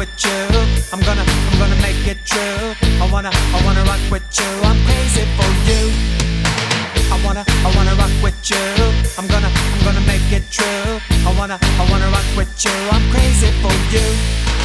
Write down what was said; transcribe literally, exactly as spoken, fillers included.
with you. I'm gonna, I'm gonna make it true. I wanna, I wanna rock with you. I'm crazy for you. I wanna, I wanna rock with you. I'm gonna, I'm gonna make it true. I wanna, I wanna rock with you. I'm crazy for you.